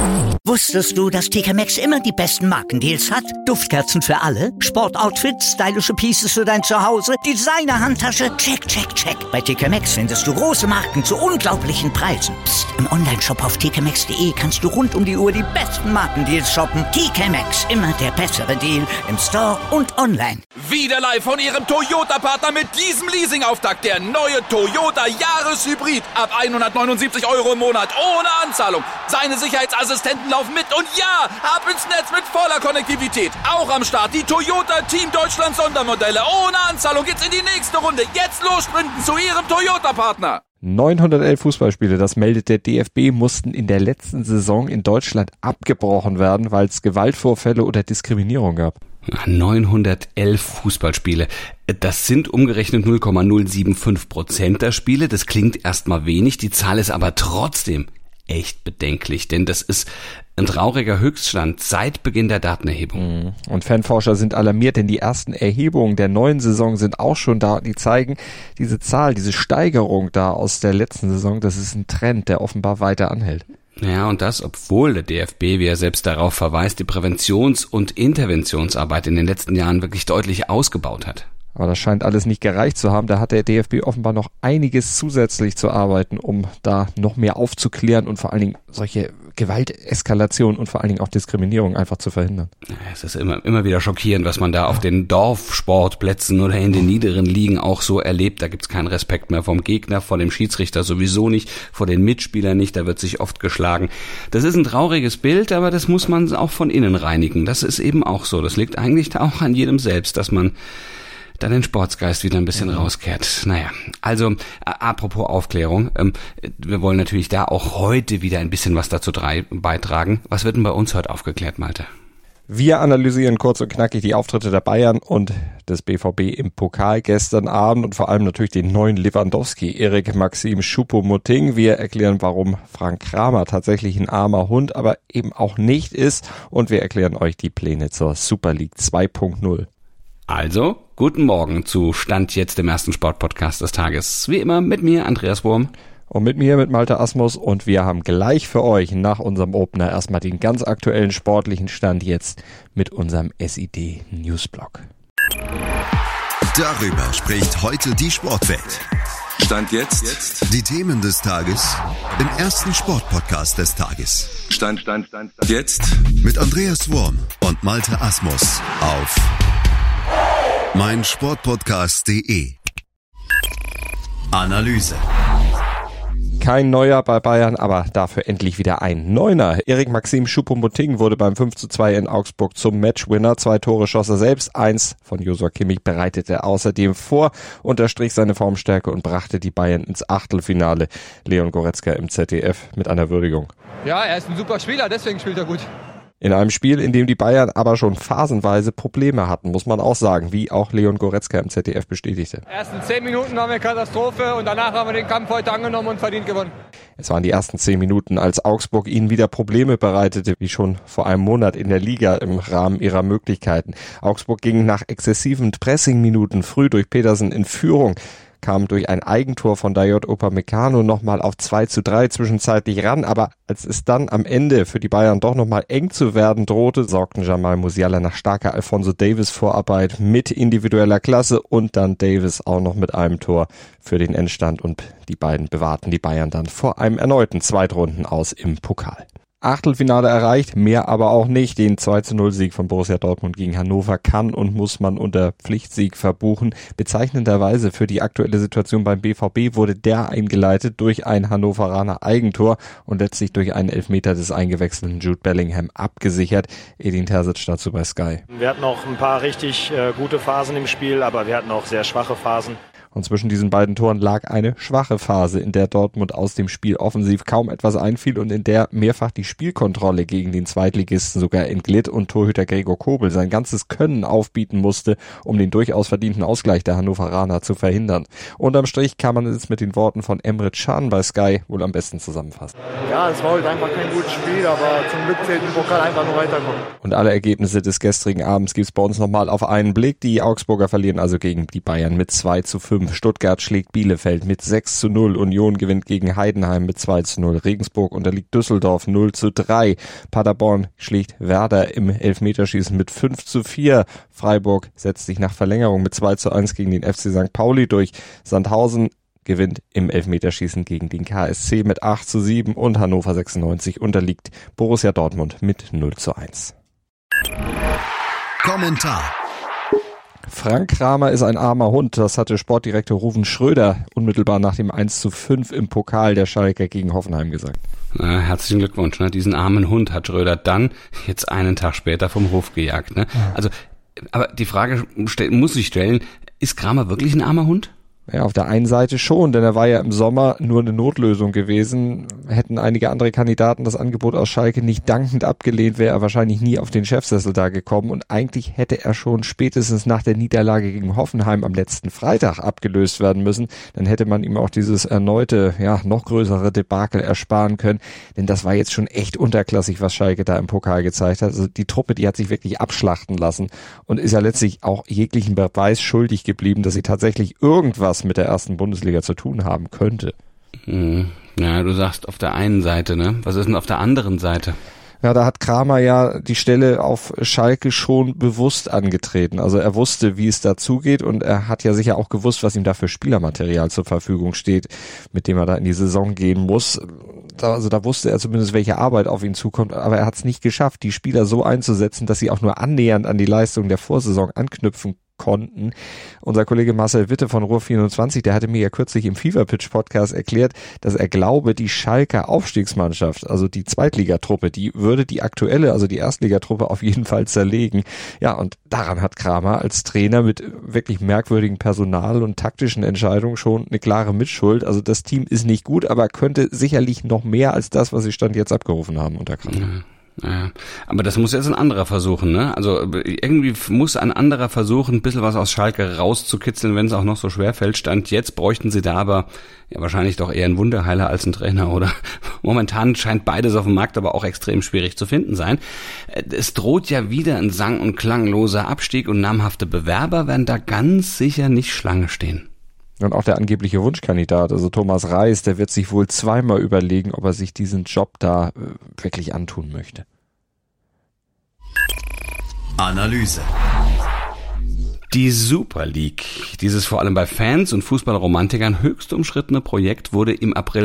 Wusstest du, dass TK Maxx immer die besten Markendeals hat? Duftkerzen für alle, Sportoutfits, stylische Pieces für dein Zuhause, Designer-Handtasche, check, check, check. Bei TK Maxx findest du große Marken zu unglaublichen Preisen. Psst. Im Onlineshop auf tkmaxx.de kannst du rund um die Uhr die besten Markendeals shoppen. TK Maxx, immer der bessere Deal im Store und online. Wieder live von Ihrem Toyota-Partner mit diesem Leasing-Auftakt. Der neue Toyota Jahreshybrid. Ab 179 € im Monat. Ohne Anzahlung. Seine Sicherheitsassistenten laufen mit. Und ja, ab ins Netz mit voller Konnektivität. Auch am Start die Toyota Team Deutschland Sondermodelle. Ohne Anzahlung geht's in die nächste Runde. Jetzt los sprinten zu Ihrem Toyota-Partner. 911 Fußballspiele, das meldet der DFB, mussten in der letzten Saison in Deutschland abgebrochen werden, weil es Gewaltvorfälle oder Diskriminierung gab. 911 Fußballspiele. Das sind umgerechnet 0,075% der Spiele. Das klingt erstmal wenig, die Zahl ist aber trotzdem echt bedenklich, denn das ist ein trauriger Höchststand seit Beginn der Datenerhebung. Und Fanforscher sind alarmiert, denn die ersten Erhebungen der neuen Saison sind auch schon da. Die zeigen, diese Zahl, diese Steigerung da aus der letzten Saison, das ist ein Trend, der offenbar weiter anhält. Ja, und das, obwohl der DFB, wie er selbst darauf verweist, die Präventions- und Interventionsarbeit in den letzten Jahren wirklich deutlich ausgebaut hat. Aber das scheint alles nicht gereicht zu haben. Da hat der DFB offenbar noch einiges zusätzlich zu arbeiten, um da noch mehr aufzuklären und vor allen Dingen solche Gewalteskalation und vor allen Dingen auch Diskriminierung einfach zu verhindern. Es ist immer wieder schockierend, was man da auf den Dorfsportplätzen oder in den niederen Ligen auch so erlebt. Da gibt's keinen Respekt mehr vom Gegner, vor dem Schiedsrichter sowieso nicht, vor den Mitspielern nicht, da wird sich oft geschlagen. Das ist ein trauriges Bild, aber das muss man auch von innen reinigen. Das ist eben auch so. Das liegt eigentlich auch an jedem selbst, dass man da den Sportsgeist wieder ein bisschen rauskehrt. Naja, also apropos Aufklärung, wir wollen natürlich da auch heute wieder ein bisschen was dazu beitragen. Was wird denn bei uns heute aufgeklärt, Malte? Wir analysieren kurz und knackig die Auftritte der Bayern und des BVB im Pokal gestern Abend und vor allem natürlich den neuen Lewandowski, Erik Maxim Choupo-Moting. Wir erklären, warum Frank Kramer tatsächlich ein armer Hund, aber eben auch nicht ist. Und wir erklären euch die Pläne zur Super League 2.0. Also, guten Morgen zu Stand jetzt, dem ersten Sportpodcast des Tages. Wie immer mit mir, Andreas Wurm. Und mit mir, mit Malte Asmus. Und wir haben gleich für euch nach unserem Opener erstmal den ganz aktuellen sportlichen Stand jetzt mit unserem SID Newsblog. Darüber spricht heute die Sportwelt. Stand jetzt. Die Themen des Tages im ersten Sportpodcast des Tages. Stand jetzt. Mit Andreas Wurm und Malte Asmus auf meinsportpodcast.de. Analyse. Kein Neuer bei Bayern, aber dafür endlich wieder ein Neuner. Erik Maxim Choupo-Moting wurde beim 5:2 in Augsburg zum Matchwinner. 2 Tore schoss er selbst, 1 von Joshua Kimmich bereitete er außerdem vor, unterstrich seine Formstärke und brachte die Bayern ins Achtelfinale. Leon Goretzka im ZDF mit einer Würdigung. Ja, er ist ein super Spieler, deswegen spielt er gut. In einem Spiel, in dem die Bayern aber schon phasenweise Probleme hatten, muss man auch sagen, wie auch Leon Goretzka im ZDF bestätigte. Die ersten 10 Minuten waren wir Katastrophe und danach haben wir den Kampf heute angenommen und verdient gewonnen. Es waren die ersten 10 Minuten, als Augsburg ihnen wieder Probleme bereitete, wie schon vor einem Monat in der Liga im Rahmen ihrer Möglichkeiten. Augsburg ging nach exzessiven Pressing-Minuten früh durch Petersen in Führung, kam durch ein Eigentor von Dayot Upamecano nochmal auf 2:3 zwischenzeitlich ran, aber als es dann am Ende für die Bayern doch nochmal eng zu werden drohte, sorgten Jamal Musiala nach starker Alphonso Davies Vorarbeit mit individueller Klasse und dann Davies auch noch mit einem Tor für den Endstand und die beiden bewahrten die Bayern dann vor einem erneuten Zweitrunden aus im Pokal. Achtelfinale erreicht, mehr aber auch nicht. Den 2:0-Sieg von Borussia Dortmund gegen Hannover kann und muss man unter Pflichtsieg verbuchen. Bezeichnenderweise für die aktuelle Situation beim BVB wurde der eingeleitet durch ein Hannoveraner Eigentor und letztlich durch einen Elfmeter des eingewechselten Jude Bellingham abgesichert. Edin Terzic dazu bei Sky. Wir hatten noch ein paar richtig gute Phasen im Spiel, aber wir hatten auch sehr schwache Phasen. Und zwischen diesen beiden Toren lag eine schwache Phase, in der Dortmund aus dem Spiel offensiv kaum etwas einfiel und in der mehrfach die Spielkontrolle gegen den Zweitligisten sogar entglitt und Torhüter Gregor Kobel sein ganzes Können aufbieten musste, um den durchaus verdienten Ausgleich der Hannoveraner zu verhindern. Unterm Strich kann man es mit den Worten von Emre Can bei Sky wohl am besten zusammenfassen. Ja, es war heute einfach kein gutes Spiel, aber zum Glück zählt im Pokal einfach nur weiterkommen. Und alle Ergebnisse des gestrigen Abends gibt's bei uns nochmal auf einen Blick. Die Augsburger verlieren also gegen die Bayern mit 2:5. 5. Stuttgart schlägt Bielefeld mit 6:0. Union gewinnt gegen Heidenheim mit 2:0. Regensburg unterliegt Düsseldorf 0:3. Paderborn schlägt Werder im Elfmeterschießen mit 5:4. Freiburg setzt sich nach Verlängerung mit 2:1 gegen den FC St. Pauli durch. Sandhausen gewinnt im Elfmeterschießen gegen den KSC mit 8:7 und Hannover 96 unterliegt Borussia Dortmund mit 0:1. Kommentar. Frank Kramer ist ein armer Hund, das hatte Sportdirektor Ruven Schröder unmittelbar nach dem 1:5 im Pokal der Schalker gegen Hoffenheim gesagt. Na, herzlichen Glückwunsch, ne? Diesen armen Hund hat Schröder dann jetzt einen Tag später vom Hof gejagt. Ne? Also, aber die Frage muss ich stellen, ist Kramer wirklich ein armer Hund? Ja, auf der einen Seite schon, denn er war ja im Sommer nur eine Notlösung gewesen. Hätten einige andere Kandidaten das Angebot aus Schalke nicht dankend abgelehnt, wäre er wahrscheinlich nie auf den Chefsessel da gekommen. Und eigentlich hätte er schon spätestens nach der Niederlage gegen Hoffenheim am letzten Freitag abgelöst werden müssen. Dann hätte man ihm auch dieses erneute, noch größere Debakel ersparen können. Denn das war jetzt schon echt unterklassig, was Schalke da im Pokal gezeigt hat. Also die Truppe, die hat sich wirklich abschlachten lassen und ist ja letztlich auch jeglichen Beweis schuldig geblieben, dass sie tatsächlich irgendwas mit der ersten Bundesliga zu tun haben könnte. Ja, du sagst auf der einen Seite, ne? Was ist denn auf der anderen Seite? Ja, da hat Kramer ja die Stelle auf Schalke schon bewusst angetreten. Also er wusste, wie es dazugeht und er hat ja sicher auch gewusst, was ihm da für Spielermaterial zur Verfügung steht, mit dem er da in die Saison gehen muss. Also da wusste er zumindest, welche Arbeit auf ihn zukommt, aber er hat es nicht geschafft, die Spieler so einzusetzen, dass sie auch nur annähernd an die Leistung der Vorsaison anknüpfen konnten. Unser Kollege Marcel Witte von Ruhr24, der hatte mir ja kürzlich im Feverpitch-Podcast erklärt, dass er glaube, die Schalker Aufstiegsmannschaft, also die Zweitligatruppe, die würde die aktuelle, also die Erstligatruppe auf jeden Fall zerlegen. Ja, und daran hat Kramer als Trainer mit wirklich merkwürdigem Personal und taktischen Entscheidungen schon eine klare Mitschuld. Also das Team ist nicht gut, aber könnte sicherlich noch mehr als das, was sie Stand jetzt abgerufen haben unter Kramer. Ja, aber das muss jetzt ein anderer versuchen, ne? Also irgendwie muss ein anderer versuchen, ein bisschen was aus Schalke rauszukitzeln, wenn es auch noch so schwer fällt. Stand jetzt bräuchten sie da aber ja wahrscheinlich doch eher einen Wunderheiler als einen Trainer, oder? Momentan scheint beides auf dem Markt aber auch extrem schwierig zu finden sein. Es droht ja wieder ein sang- und klangloser Abstieg und namhafte Bewerber werden da ganz sicher nicht Schlange stehen. Und auch der angebliche Wunschkandidat, also Thomas Reis, der wird sich wohl zweimal überlegen, ob er sich diesen Job da wirklich antun möchte. Analyse. Die Super League, dieses vor allem bei Fans und Fußballromantikern höchst umschrittene Projekt, wurde im April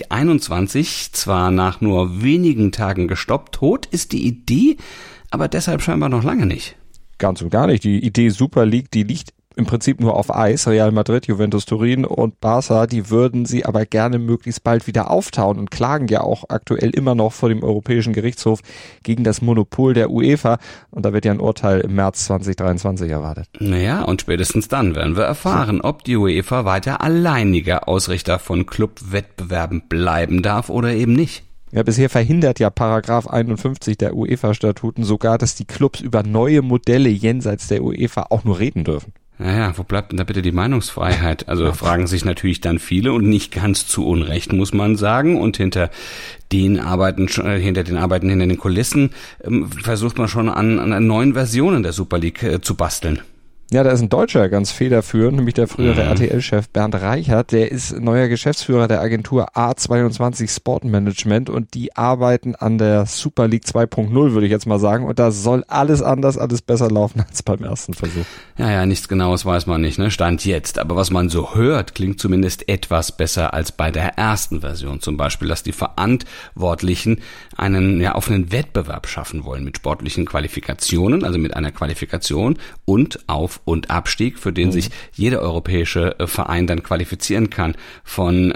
2021 zwar nach nur wenigen Tagen gestoppt. Tot ist die Idee, aber deshalb scheinbar noch lange nicht. Ganz und gar nicht. Die Idee Super League, die liegt im Prinzip nur auf Eis. Real Madrid, Juventus Turin und Barca, die würden sie aber gerne möglichst bald wieder auftauen und klagen ja auch aktuell immer noch vor dem Europäischen Gerichtshof gegen das Monopol der UEFA. Und da wird ja ein Urteil im März 2023 erwartet. Naja, und spätestens dann werden wir erfahren, ob die UEFA weiter alleiniger Ausrichter von Clubwettbewerben bleiben darf oder eben nicht. Ja, bisher verhindert ja Paragraph 51 der UEFA-Statuten sogar, dass die Clubs über neue Modelle jenseits der UEFA auch nur reden dürfen. Naja, wo bleibt denn da bitte die Meinungsfreiheit? Also fragen sich natürlich dann viele und nicht ganz zu Unrecht, muss man sagen. Und hinter den Arbeiten hinter den Kulissen versucht man schon an neuen Versionen der Super League zu basteln. Ja, da ist ein Deutscher ganz federführend, nämlich der frühere RTL-Chef Bernd Reichert. Der ist neuer Geschäftsführer der Agentur A22 Sport Management und die arbeiten an der Super League 2.0, würde ich jetzt mal sagen. Und da soll alles anders, alles besser laufen als beim ersten Versuch. Ja, nichts Genaues weiß man nicht, ne? Stand jetzt. Aber was man so hört, klingt zumindest etwas besser als bei der ersten Version. Zum Beispiel, dass die Verantwortlichen einen offenen Wettbewerb schaffen wollen mit sportlichen Qualifikationen, also mit einer Qualifikation und Auf- und Abstieg, für den sich jeder europäische Verein dann qualifizieren kann. Von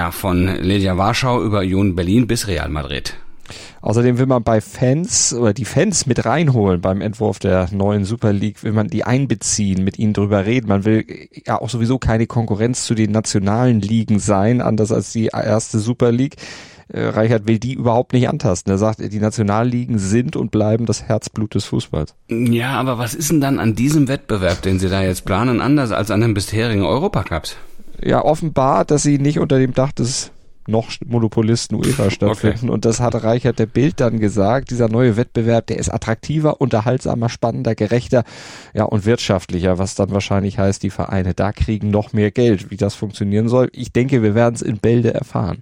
Legia Warschau über Union Berlin bis Real Madrid. Außerdem will man bei Fans oder die Fans mit reinholen beim Entwurf der neuen Super League, will man die einbeziehen, mit ihnen drüber reden. Man will ja auch sowieso keine Konkurrenz zu den nationalen Ligen sein, anders als die erste Super League. Reichert will die überhaupt nicht antasten. Er sagt, die Nationalligen sind und bleiben das Herzblut des Fußballs. Ja, aber was ist denn dann an diesem Wettbewerb, den Sie da jetzt planen, anders als an den bisherigen Europacups? Ja, offenbar, dass sie nicht unter dem Dach des noch Monopolisten UEFA stattfinden. Okay. Und das hat Reichert der Bild dann gesagt, dieser neue Wettbewerb, der ist attraktiver, unterhaltsamer, spannender, gerechter, ja, und wirtschaftlicher, was dann wahrscheinlich heißt, die Vereine da kriegen noch mehr Geld. Wie das funktionieren soll, ich denke, wir werden es in Bälde erfahren.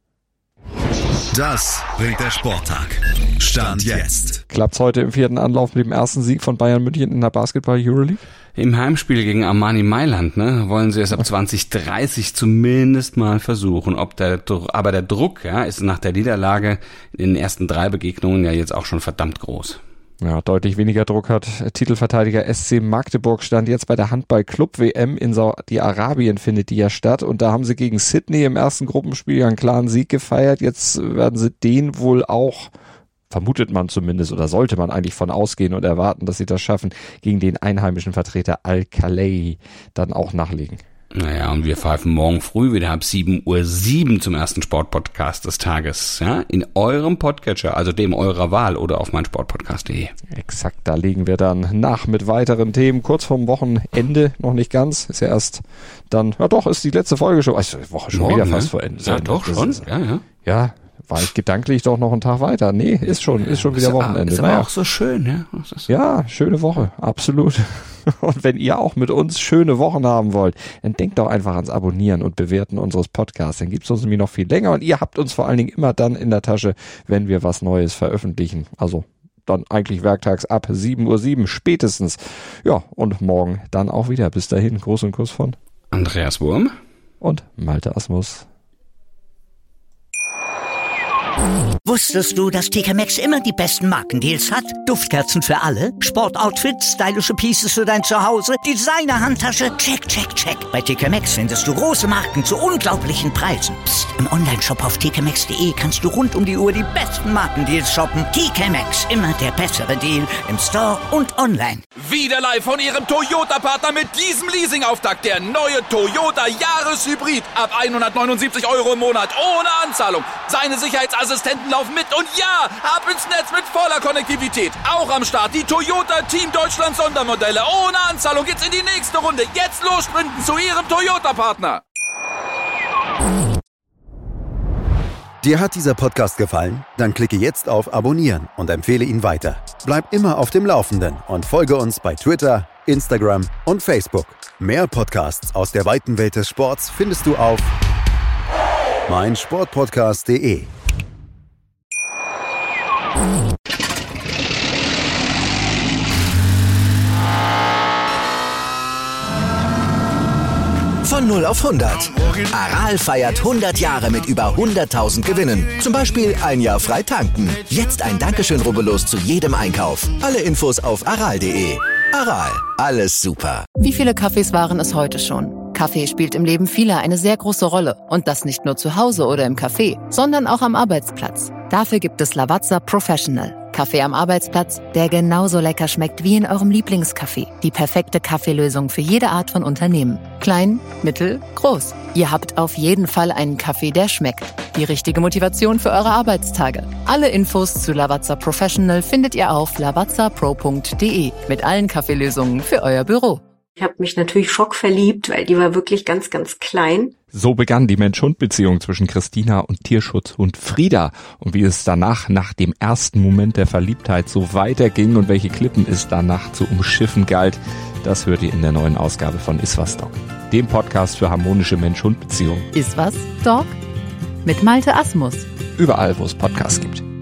Das bringt der Sporttag. Stand jetzt. Klappt's heute im 4. Anlauf mit dem ersten Sieg von Bayern München in der Basketball-Euroleague? Im Heimspiel gegen Armani Mailand, wollen sie es ab 2030 zumindest mal versuchen. Aber der Druck, ist nach der Niederlage in den ersten 3 Begegnungen ja jetzt auch schon verdammt groß. Ja, deutlich weniger Druck hat Titelverteidiger SC Magdeburg. Stand jetzt bei der Handball-Club-WM in Saudi-Arabien, findet die ja statt. Und da haben sie gegen Sydney im ersten Gruppenspiel einen klaren Sieg gefeiert. Jetzt werden sie den wohl auch, vermutet man zumindest, oder sollte man eigentlich von ausgehen und erwarten, dass sie das schaffen, gegen den einheimischen Vertreter Al-Khalei dann auch nachlegen. Naja, und wir pfeifen morgen früh wieder ab 7:07 Uhr zum ersten Sportpodcast des Tages, in eurem Podcatcher, also dem eurer Wahl oder auf meinsportpodcast.de. Exakt, da legen wir dann nach mit weiteren Themen, kurz vorm Wochenende, noch nicht ganz, ist ja erst dann, ja doch, ist die letzte Folge schon, also die Woche schon morgen, wieder fast vor Ende. Ja, doch, schon, Ja, war ich gedanklich doch noch einen Tag weiter. Nee, ist schon wieder Wochenende. Ist aber auch so schön, ja. Ja, schöne Woche, absolut. Und wenn ihr auch mit uns schöne Wochen haben wollt, dann denkt doch einfach ans Abonnieren und Bewerten unseres Podcasts. Dann gibt's uns nämlich noch viel länger und ihr habt uns vor allen Dingen immer dann in der Tasche, wenn wir was Neues veröffentlichen. Also dann eigentlich werktags ab 7:07 Uhr spätestens. Ja, und morgen dann auch wieder. Bis dahin, Gruß und Kuss von Andreas Wurm und Malte Asmus. Wusstest du, dass TK Maxx immer die besten Markendeals hat? Duftkerzen für alle, Sportoutfits, stylische Pieces für dein Zuhause, Designer-Handtasche, check, check, check. Bei TK Maxx findest du große Marken zu unglaublichen Preisen. Psst. Im Onlineshop auf tkmaxx.de kannst du rund um die Uhr die besten Markendeals shoppen. TK Maxx, immer der bessere Deal im Store und online. Wieder live von ihrem Toyota-Partner mit diesem Leasing-Auftakt. Der neue Toyota Jahreshybrid. Ab 179 € im Monat ohne Anzahlung. Seine Sicherheitsassistenten laufen mit und ja, ab ins Netz mit voller Konnektivität. Auch am Start die Toyota Team Deutschland Sondermodelle. Ohne Anzahlung geht's in die nächste Runde. Jetzt los sprinten zu ihrem Toyota-Partner. Dir hat dieser Podcast gefallen? Dann klicke jetzt auf Abonnieren und empfehle ihn weiter. Bleib immer auf dem Laufenden und folge uns bei Twitter, Instagram und Facebook. Mehr Podcasts aus der weiten Welt des Sports findest du auf meinsportpodcast.de. Von 0 auf 100. Aral feiert 100 Jahre mit über 100.000 Gewinnen. Zum Beispiel ein Jahr frei tanken. Jetzt ein Dankeschön, rubbellos zu jedem Einkauf. Alle Infos auf aral.de. Aral, alles super. Wie viele Kaffees waren es heute schon? Kaffee spielt im Leben vieler eine sehr große Rolle. Und das nicht nur zu Hause oder im Café, sondern auch am Arbeitsplatz. Dafür gibt es Lavazza Professional. Kaffee am Arbeitsplatz, der genauso lecker schmeckt wie in eurem Lieblingscafé. Die perfekte Kaffeelösung für jede Art von Unternehmen. Klein, mittel, groß. Ihr habt auf jeden Fall einen Kaffee, der schmeckt. Die richtige Motivation für eure Arbeitstage. Alle Infos zu Lavazza Professional findet ihr auf lavazzapro.de mit allen Kaffeelösungen für euer Büro. Ich habe mich natürlich schockverliebt, weil die war wirklich ganz, ganz klein. So begann die Mensch-Hund-Beziehung zwischen Christina und Tierschutzhund Frieda. Und wie es danach, nach dem ersten Moment der Verliebtheit, so weiterging und welche Klippen es danach zu umschiffen galt, das hört ihr in der neuen Ausgabe von Iswas Dog, dem Podcast für harmonische Mensch-Hund-Beziehungen. Iswas Dog? Mit Malte Asmus. Überall, wo es Podcasts gibt.